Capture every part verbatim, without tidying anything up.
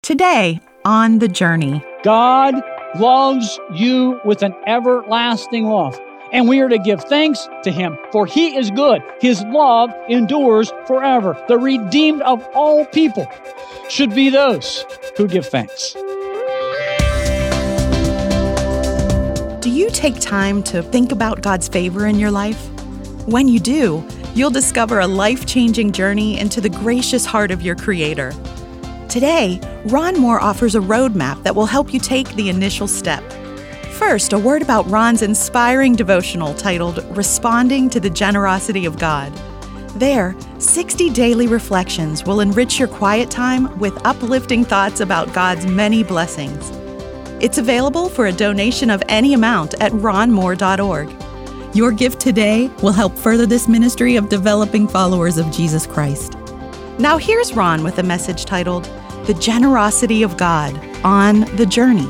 Today on The Journey. God loves you with an everlasting love, and we are to give thanks to Him, for He is good. His love endures forever. The redeemed of all people should be those who give thanks. Do you take time to think about God's favor in your life? When you do, you'll discover a life-changing journey into the gracious heart of your Creator. Today, Ron Moore offers a roadmap that will help you take the initial step. First, a word about Ron's inspiring devotional titled Responding to the Generosity of God. There, sixty daily reflections will enrich your quiet time with uplifting thoughts about God's many blessings. It's available for a donation of any amount at ron moore dot org. Your gift today will help further this ministry of developing followers of Jesus Christ. Now here's Ron with a message titled The Generosity of God on The Journey.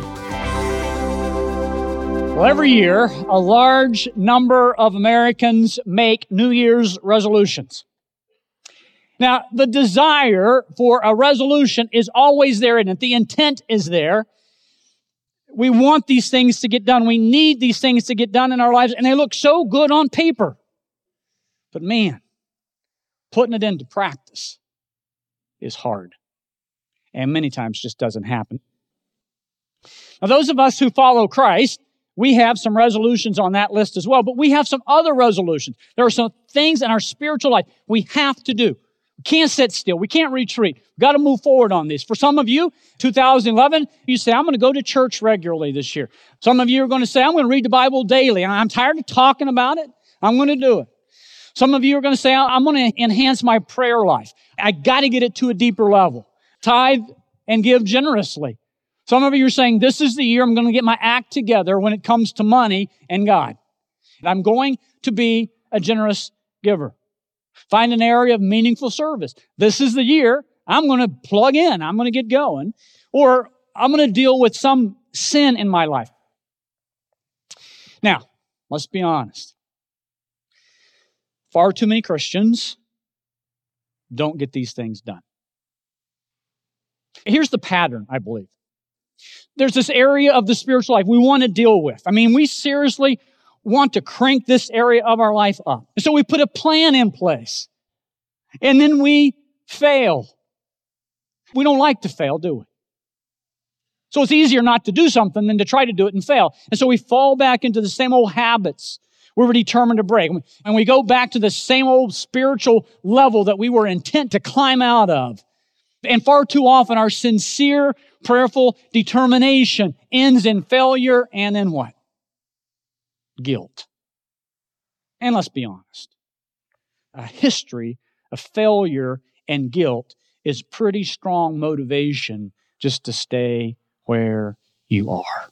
Well, every year, a large number of Americans make New Year's resolutions. Now, the desire for a resolution is always there in it. The intent is there. We want these things to get done. We need these things to get done in our lives, and they look so good on paper. But man, putting it into practice is hard, and many times just doesn't happen. Now, those of us who follow Christ, we have some resolutions on that list as well, but we have some other resolutions. There are some things in our spiritual life we have to do. We can't sit still. We can't retreat. We've got to move forward on this. For some of you, two thousand eleven, you say, I'm going to go to church regularly this year. Some of you are going to say, I'm going to read the Bible daily. I'm tired of talking about it. I'm going to do it. Some of you are going to say, I'm going to enhance my prayer life. I got to get it to a deeper level. Tithe and give generously. Some of you are saying, this is the year I'm going to get my act together when it comes to money and God. I'm going to be a generous giver. Find an area of meaningful service. This is the year I'm going to plug in. I'm going to get going. Or I'm going to deal with some sin in my life. Now, let's be honest. Far too many Christians don't get these things done. Here's the pattern, I believe. There's this area of the spiritual life we want to deal with. I mean, we seriously want to crank this area of our life up. And so we put a plan in place. And then we fail. We don't like to fail, do we? So it's easier not to do something than to try to do it and fail. And so we fall back into the same old habits we were determined to break. And we go back to the same old spiritual level that we were intent to climb out of. And far too often, our sincere, prayerful determination ends in failure and in what? Guilt. And let's be honest. A history of failure and guilt is pretty strong motivation just to stay where you are.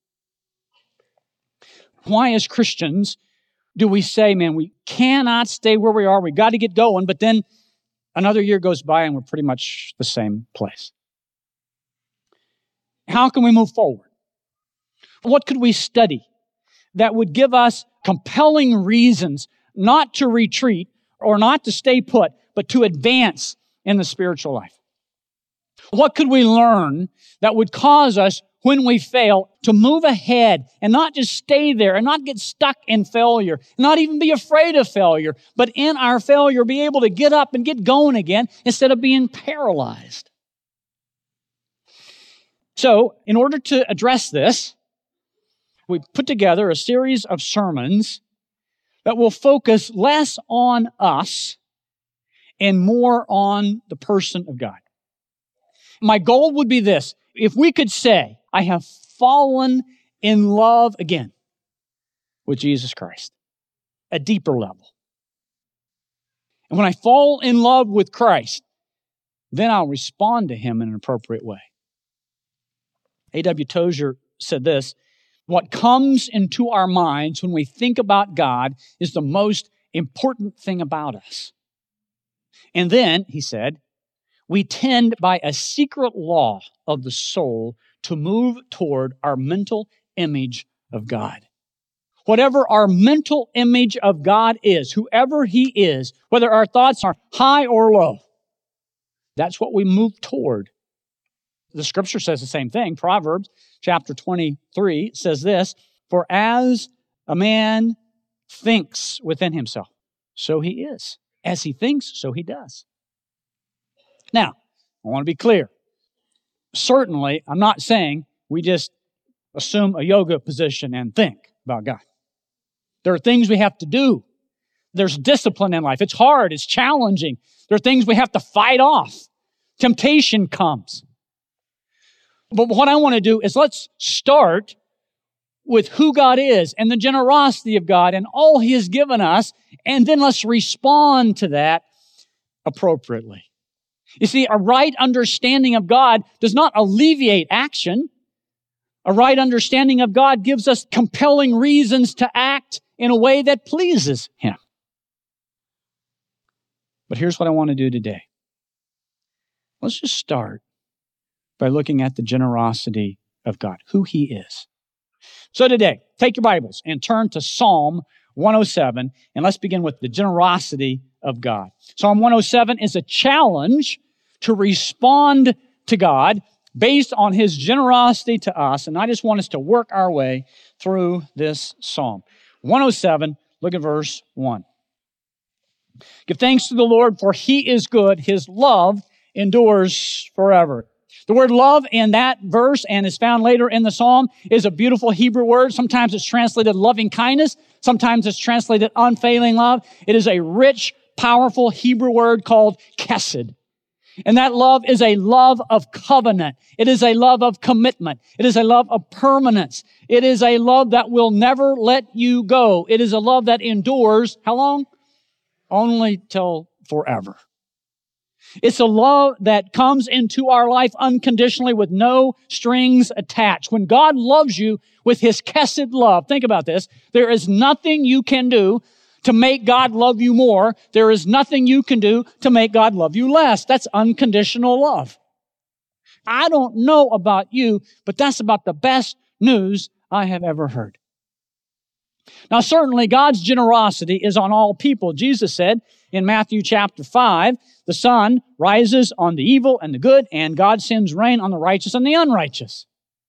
Why, as Christians, do we say, man, we cannot stay where we are, we got to get going, but then another year goes by and we're pretty much the same place? How can we move forward? What could we study that would give us compelling reasons not to retreat or not to stay put, but to advance in the spiritual life? What could we learn that would cause us, when we fail, to move ahead and not just stay there and not get stuck in failure, not even be afraid of failure, but in our failure be able to get up and get going again instead of being paralyzed? So, in order to address this, we put together a series of sermons that will focus less on us and more on the person of God. My goal would be this: if we could say, I have fallen in love again with Jesus Christ, a deeper level. And when I fall in love with Christ, then I'll respond to Him in an appropriate way. A W Tozer said this: what comes into our minds when we think about God is the most important thing about us. And then, he said, we tend by a secret law of the soul to move toward our mental image of God. Whatever our mental image of God is, whoever He is, whether our thoughts are high or low, that's what we move toward. The scripture says the same thing. Proverbs chapter twenty-three says this, "For as a man thinks within himself, so he is. As he thinks, so he does." Now, I want to be clear. Certainly, I'm not saying we just assume a yoga position and think about God. There are things we have to do. There's discipline in life. It's hard. It's challenging. There are things we have to fight off. Temptation comes. But what I want to do is let's start with who God is and the generosity of God and all He has given us, and then let's respond to that appropriately. You see, a right understanding of God does not alleviate action. A right understanding of God gives us compelling reasons to act in a way that pleases Him. But here's what I want to do today. Let's just start by looking at the generosity of God, who He is. So today, take your Bibles and turn to Psalm one oh seven, and let's begin with the generosity of God. Psalm one oh seven is a challenge to respond to God based on His generosity to us, and I just want us to work our way through this psalm. one oh seven, look at verse one. "Give thanks to the Lord, for He is good. His love endures forever." The word love in that verse, and is found later in the psalm, is a beautiful Hebrew word. Sometimes it's translated loving kindness. Sometimes it's translated unfailing love. It is a rich, powerful Hebrew word called chesed. And that love is a love of covenant. It is a love of commitment. It is a love of permanence. It is a love that will never let you go. It is a love that endures, how long? Only till forever. It's a love that comes into our life unconditionally with no strings attached. When God loves you with His chesed love, think about this, there is nothing you can do to make God love you more. There is nothing you can do to make God love you less. That's unconditional love. I don't know about you, but that's about the best news I have ever heard. Now, certainly God's generosity is on all people. Jesus said in Matthew chapter five, the sun rises on the evil and the good, and God sends rain on the righteous and the unrighteous.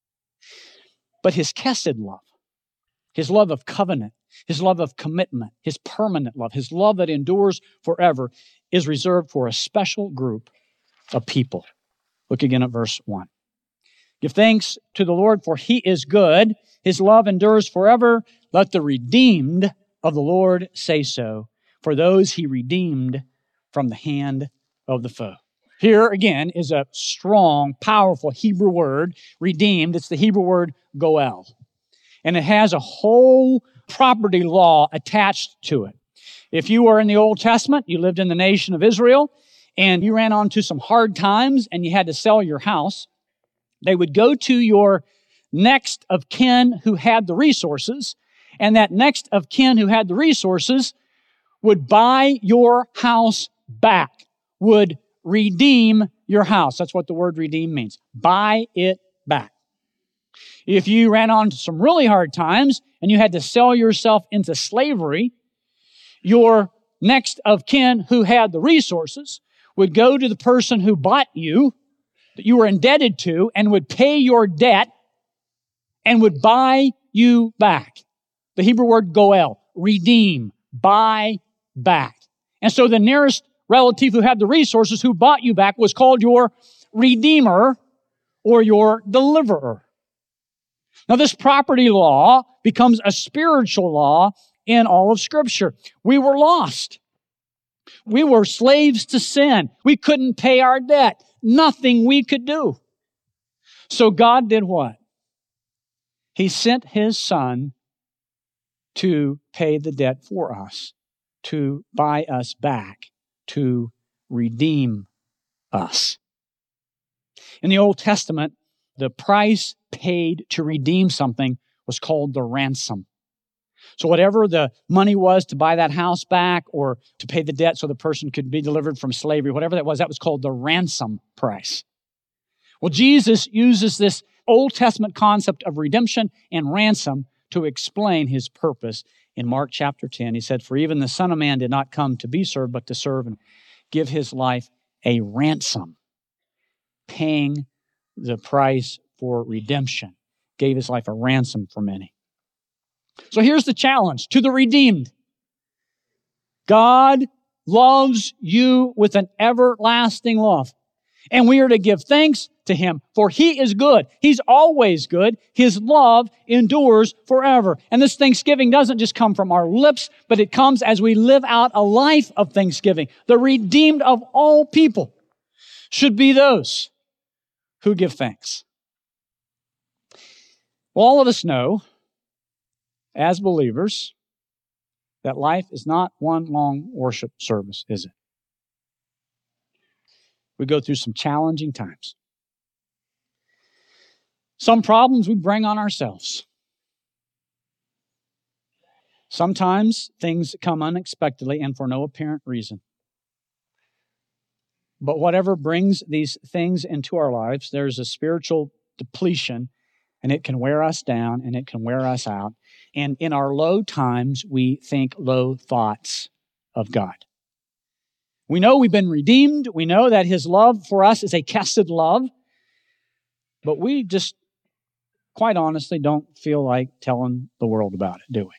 But His chesed love, His love of covenant, His love of commitment, His permanent love, His love that endures forever, is reserved for a special group of people. Look again at verse one. "Give thanks to the Lord, for He is good. His love endures forever. Let the redeemed of the Lord say so, for those He redeemed from the hand of the foe." Here again is a strong, powerful Hebrew word, redeemed. It's the Hebrew word goel. And it has a whole property law attached to it. If you were in the Old Testament, you lived in the nation of Israel, and you ran onto some hard times and you had to sell your house, they would go to your next of kin who had the resources, and that next of kin who had the resources would buy your house back, would redeem your house. That's what the word redeem means. Buy it back. If you ran onto some really hard times and you had to sell yourself into slavery, your next of kin who had the resources would go to the person who bought you, that you were indebted to, and would pay your debt and would buy you back. The Hebrew word goel, redeem, buy back. And so the nearest relative who had the resources who bought you back was called your redeemer or your deliverer. Now, this property law becomes a spiritual law in all of Scripture. We were lost. We were slaves to sin. We couldn't pay our debt. Nothing we could do. So God did what? He sent His Son to pay the debt for us, to buy us back, to redeem us. In the Old Testament, the price paid to redeem something was called the ransom. So whatever the money was to buy that house back or to pay the debt so the person could be delivered from slavery, whatever that was, that was called the ransom price. Well, Jesus uses this Old Testament concept of redemption and ransom to explain His purpose. In Mark chapter ten, He said, "For even the Son of Man did not come to be served, but to serve and give His life a ransom," paying the price for redemption, gave his life a ransom for many. So here's the challenge to the redeemed. God loves you with an everlasting love. And we are to give thanks to Him, for He is good. He's always good. His love endures forever. And this thanksgiving doesn't just come from our lips, but it comes as we live out a life of thanksgiving. The redeemed of all people should be those who give thanks. Well, all of us know, as believers, that life is not one long worship service, is it? We go through some challenging times. Some problems we bring on ourselves. Sometimes things come unexpectedly and for no apparent reason. But whatever brings these things into our lives, there's a spiritual depletion, and it can wear us down and it can wear us out. And in our low times, we think low thoughts of God. We know we've been redeemed. We know that His love for us is a tested love. But we just, quite honestly, don't feel like telling the world about it, do we?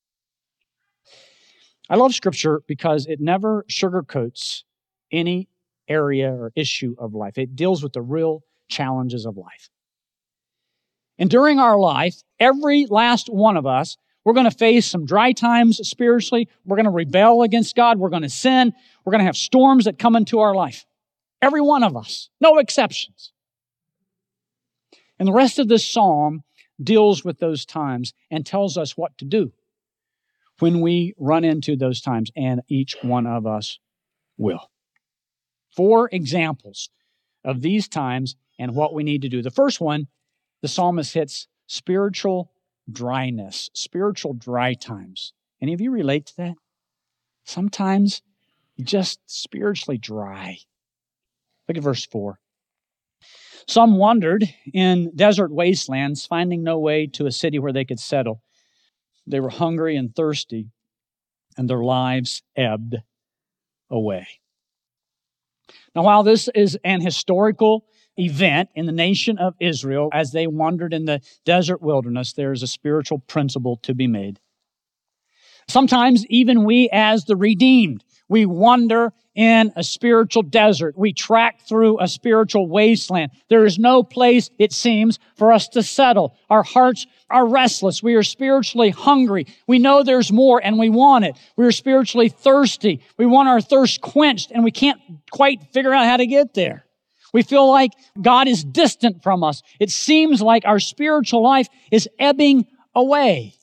I love Scripture because it never sugarcoats any area or issue of life. It deals with the real challenges of life. And during our life, every last one of us, we're going to face some dry times spiritually. We're going to rebel against God. We're going to sin. We're going to have storms that come into our life. Every one of us. No exceptions. And the rest of this psalm deals with those times and tells us what to do when we run into those times, and each one of us will. Four examples of these times and what we need to do. The first one, the psalmist hits spiritual dryness, spiritual dry times. Any of you relate to that? Sometimes just spiritually dry. Look at verse four. Some wandered in desert wastelands, finding no way to a city where they could settle. They were hungry and thirsty, and their lives ebbed away. Now, while this is an historical event in the nation of Israel, as they wandered in the desert wilderness, there is a spiritual principle to be made. Sometimes even we as the redeemed, we wander in a spiritual desert. We track through a spiritual wasteland. There is no place, it seems, for us to settle. Our hearts are restless. We are spiritually hungry. We know there's more and we want it. We are spiritually thirsty. We want our thirst quenched and we can't quite figure out how to get there. We feel like God is distant from us. It seems like our spiritual life is ebbing away.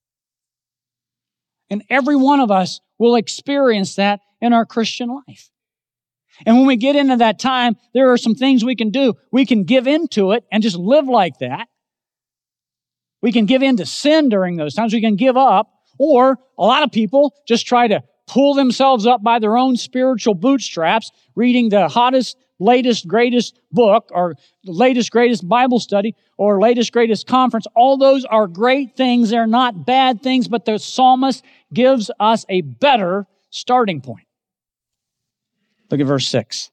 And every one of us will experience that in our Christian life. And when we get into that time, there are some things we can do. We can give into it and just live like that. We can give in to sin during those times. We can give up. Or a lot of people just try to pull themselves up by their own spiritual bootstraps, reading the hottest, latest, greatest book, or the latest, greatest Bible study, or latest, greatest conference. All those are great things. They're not bad things, but the psalmist gives us a better starting point. Look at verse six.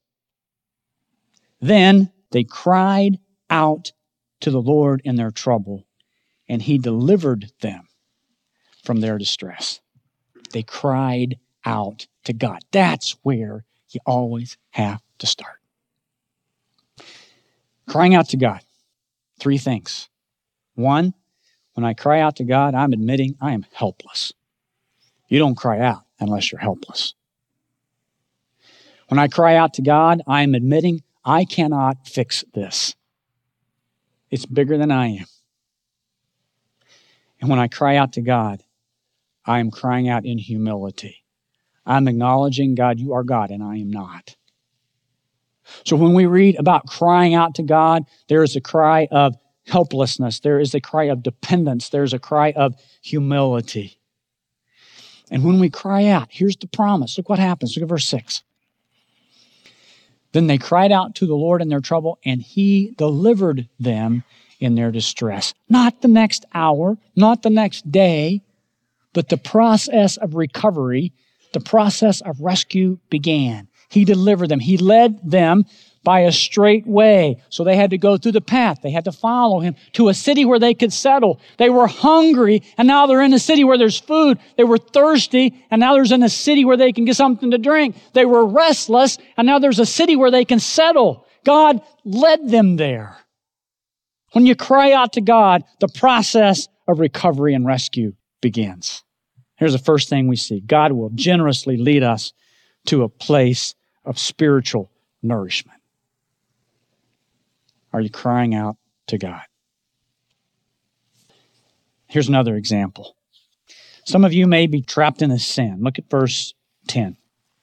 Then they cried out to the Lord in their trouble, and He delivered them from their distress. They cried out to God. That's where you always have to start. Crying out to God. Three things. One, when I cry out to God, I'm admitting I am helpless. You don't cry out unless you're helpless. When I cry out to God, I am admitting I cannot fix this. It's bigger than I am. And when I cry out to God, I am crying out in humility. I'm acknowledging, God, you are God, and I am not. So when we read about crying out to God, there is a cry of helplessness. There is a cry of dependence. There's a cry of humility. And when we cry out, here's the promise. Look what happens. Look at verse six. Then they cried out to the Lord in their trouble, and He delivered them in their distress. Not the next hour, not the next day, but the process of recovery, the process of rescue began. He delivered them. He led them by a straight way. So they had to go through the path. They had to follow him to a city where they could settle. They were hungry, and now they're in a city where there's food. They were thirsty, and now there's in a city where they can get something to drink. They were restless, and now there's a city where they can settle. God led them there. When you cry out to God, the process of recovery and rescue begins. Here's the first thing we see. God will generously lead us to a place of spiritual nourishment. Are you crying out to God? Here's another example. Some of you may be trapped in a sin. Look at verse ten.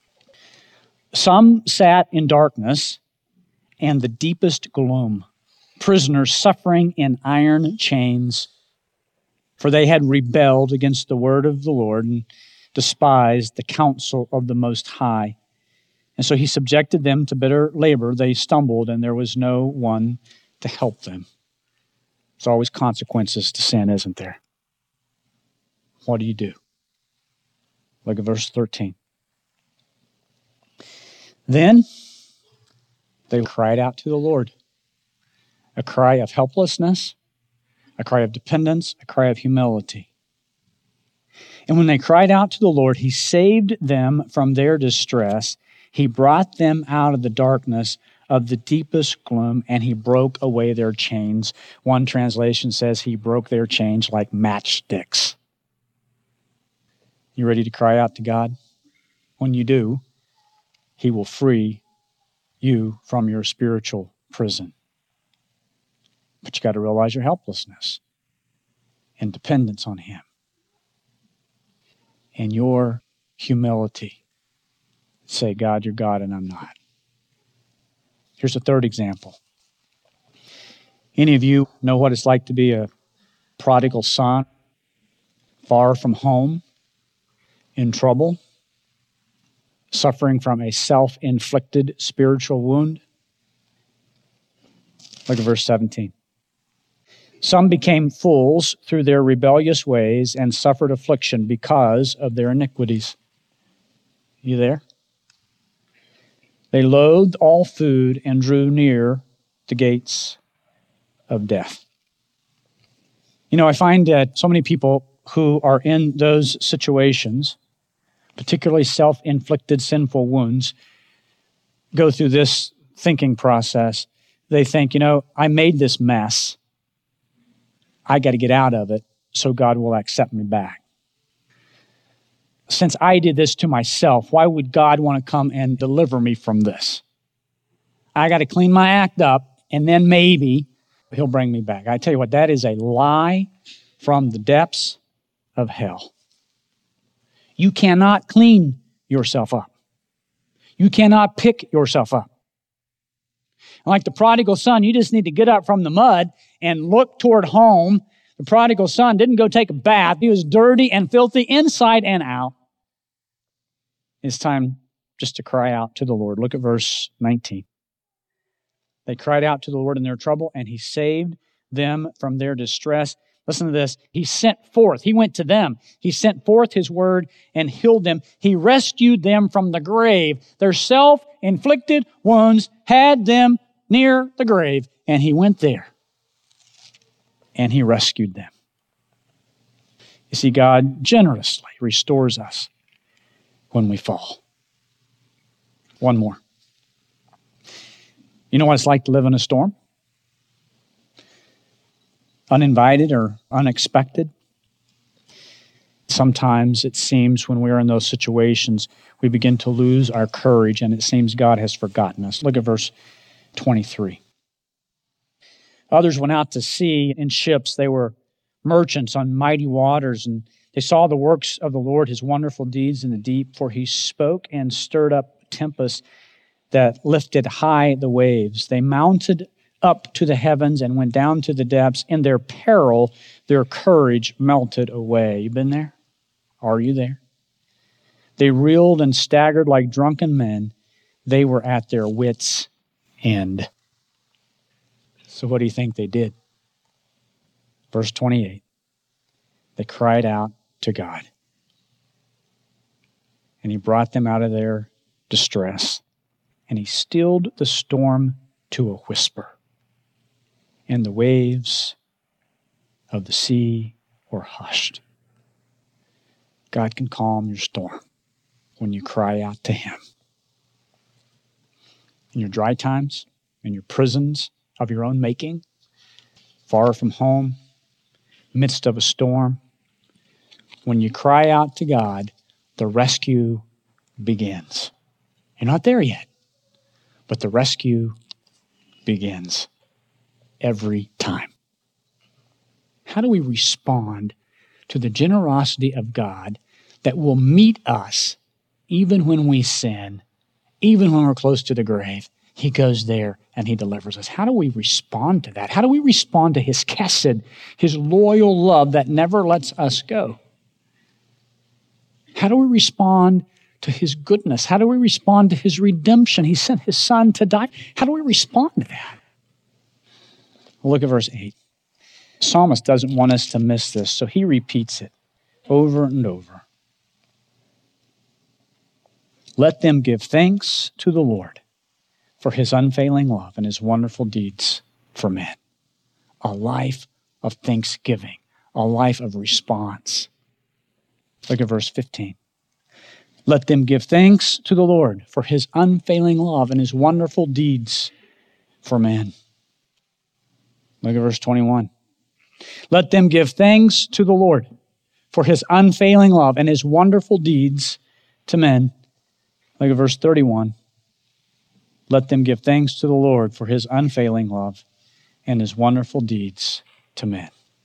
Some sat in darkness and the deepest gloom, prisoners suffering in iron chains, for they had rebelled against the word of the Lord and despised the counsel of the Most High. And so he subjected them to bitter labor. They stumbled, and there was no one to help them. There's always consequences to sin, isn't there? What do you do? Look at verse thirteen. Then they cried out to the Lord. A cry of helplessness, a cry of dependence, a cry of humility. And when they cried out to the Lord, he saved them from their distress. He brought them out of the darkness of the deepest gloom, and he broke away their chains. One translation says he broke their chains like matchsticks. You ready to cry out to God? When you do, he will free you from your spiritual prison. But you got to realize your helplessness and dependence on him and your humility. Say, God, you're God and I'm not. Here's a third example. Any of you know what it's like to be a prodigal son, far from home, in trouble, suffering from a self-inflicted spiritual wound? Look at verse seventeen. Some became fools through their rebellious ways and suffered affliction because of their iniquities. You there? They loathed all food and drew near the gates of death. You know, I find that so many people who are in those situations, particularly self-inflicted sinful wounds, go through this thinking process. They think, you know, I made this mess. I got to get out of it so God will accept me back. Since I did this to myself, why would God want to come and deliver me from this? I got to clean my act up, and then maybe he'll bring me back. I tell you what, that is a lie from the depths of hell. You cannot clean yourself up. You cannot pick yourself up. Like the prodigal son, you just need to get up from the mud and look toward home. The prodigal son didn't go take a bath. He was dirty and filthy inside and out. It's time just to cry out to the Lord. Look at verse nineteen. They cried out to the Lord in their trouble, and he saved them from their distress. Listen to this. He sent forth. He went to them. He sent forth his word and healed them. He rescued them from the grave. Their self-inflicted wounds had them near the grave, and he went there, and he rescued them. You see, God generously restores us when we fall. One more. You know what it's like to live in a storm? Uninvited or unexpected. Sometimes it seems when we're in those situations, we begin to lose our courage, and it seems God has forgotten us. Look at verse twenty-three. Others went out to sea in ships. They were merchants on mighty waters, and they saw the works of the Lord, his wonderful deeds in the deep, for he spoke and stirred up tempests that lifted high the waves. They mounted up to the heavens and went down to the depths. In their peril, their courage melted away. You been there? Are you there? They reeled and staggered like drunken men. They were at their wits' end. So what do you think they did? Verse twenty-eight. They cried out to God, and he brought them out of their distress, and he stilled the storm to a whisper, and the waves of the sea were hushed. God can calm your storm when you cry out to him. In your dry times, in your prisons of your own making, far from home, midst of a storm, when you cry out to God, the rescue begins. You're not there yet, but the rescue begins every time. How do we respond to the generosity of God that will meet us even when we sin, even when we're close to the grave? He goes there and he delivers us. How do we respond to that? How do we respond to his chesed, his loyal love that never lets us go? How do we respond to his goodness? How do we respond to his redemption? He sent his son to die. How do we respond to that? Well, look at verse eight. The psalmist doesn't want us to miss this, so he repeats it over and over. Let them give thanks to the Lord for his unfailing love and his wonderful deeds for men. A life of thanksgiving, a life of response. Look at verse fifteen. Let them give thanks to the Lord for his unfailing love and his wonderful deeds for men. Look at verse twenty-one. Let them give thanks to the Lord for his unfailing love and his wonderful deeds to men. Look at verse thirty-one. Let them give thanks to the Lord for his unfailing love and his wonderful deeds to men.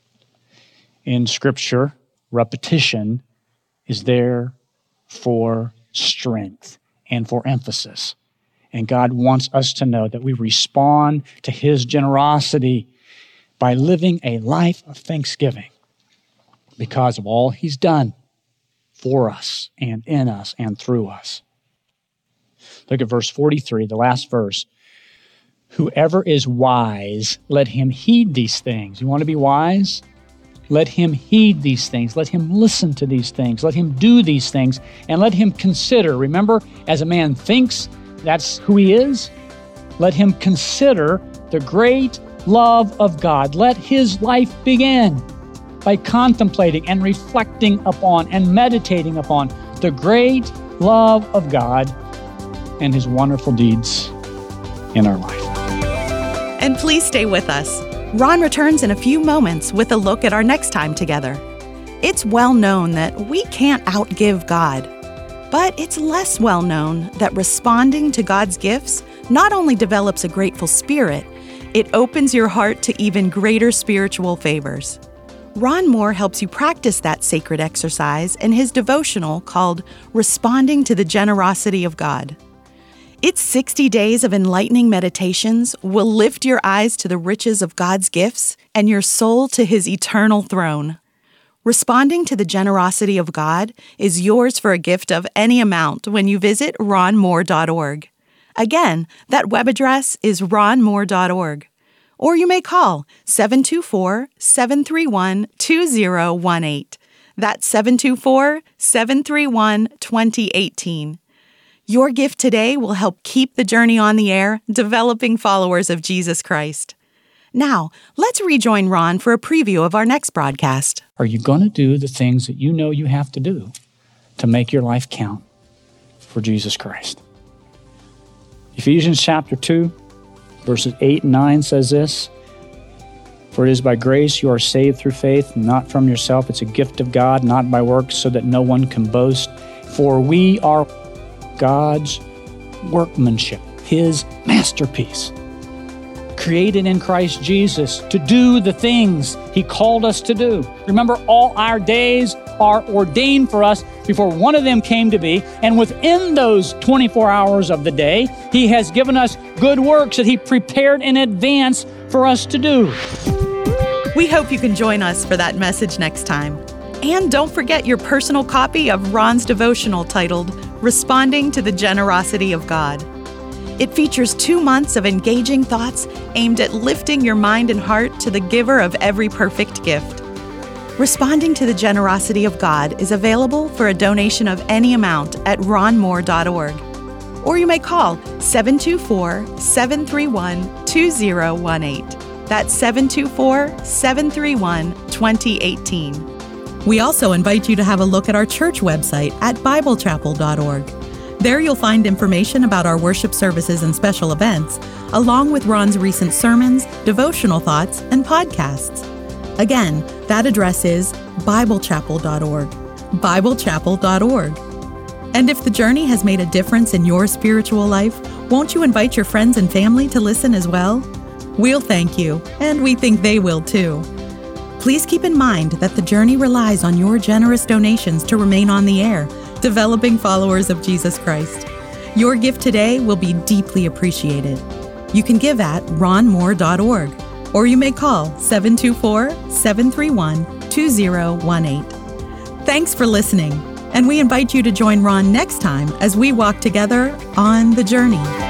In Scripture, repetition is there for strength and for emphasis. And God wants us to know that we respond to his generosity by living a life of thanksgiving because of all he's done for us and in us and through us. Look at verse forty-three, the last verse. Whoever is wise, let him heed these things. You want to be wise? Let him heed these things. Let him listen to these things. Let him do these things. And let him consider. Remember, as a man thinks, that's who he is. Let him consider the great love of God. Let his life begin by contemplating and reflecting upon and meditating upon the great love of God and his wonderful deeds in our life. And please stay with us. Ron returns in a few moments with a look at our next time together. It's well known that we can't outgive God, but it's less well known that responding to God's gifts not only develops a grateful spirit, it opens your heart to even greater spiritual favors. Ron Moore helps you practice that sacred exercise in his devotional called Responding to the Generosity of God. Its sixty days of enlightening meditations will lift your eyes to the riches of God's gifts and your soul to his eternal throne. Responding to the generosity of God is yours for a gift of any amount when you visit ron moore dot org. Again, that web address is ron moore dot org. Or you may call seven two four, seven three one, two zero one eight. That's seven two four, seven three one, two zero one eight. Your gift today will help keep the journey on the air, developing followers of Jesus Christ. Now, let's rejoin Ron for a preview of our next broadcast. Are you going to do the things that you know you have to do to make your life count for Jesus Christ? Ephesians chapter two, verses eight and nine says this, For it is by grace you are saved through faith, not from yourself. It's a gift of God, not by works, so that no one can boast. For we are God's workmanship, his masterpiece, created in Christ Jesus to do the things he called us to do. Remember, all our days are ordained for us before one of them came to be, and within those twenty-four hours of the day, he has given us good works that he prepared in advance for us to do. We hope you can join us for that message next time. And don't forget your personal copy of Ron's devotional titled Responding to the Generosity of God. It features two months of engaging thoughts aimed at lifting your mind and heart to the giver of every perfect gift. Responding to the Generosity of God is available for a donation of any amount at ron moore dot org. or you may call seven two four, seven three one, two zero one eight. That's seven two four, seven three one, two zero one eight. We also invite you to have a look at our church website at bible chapel dot org. There you'll find information about our worship services and special events, along with Ron's recent sermons, devotional thoughts, and podcasts. Again, that address is bible chapel dot org. bible chapel dot org. And if the journey has made a difference in your spiritual life, won't you invite your friends and family to listen as well? We'll thank you, and we think they will too. Please keep in mind that the journey relies on your generous donations to remain on the air, developing followers of Jesus Christ. Your gift today will be deeply appreciated. You can give at ron moore dot org, or you may call seven two four, seven three one, two zero one eight. Thanks for listening, and we invite you to join Ron next time as we walk together on the journey.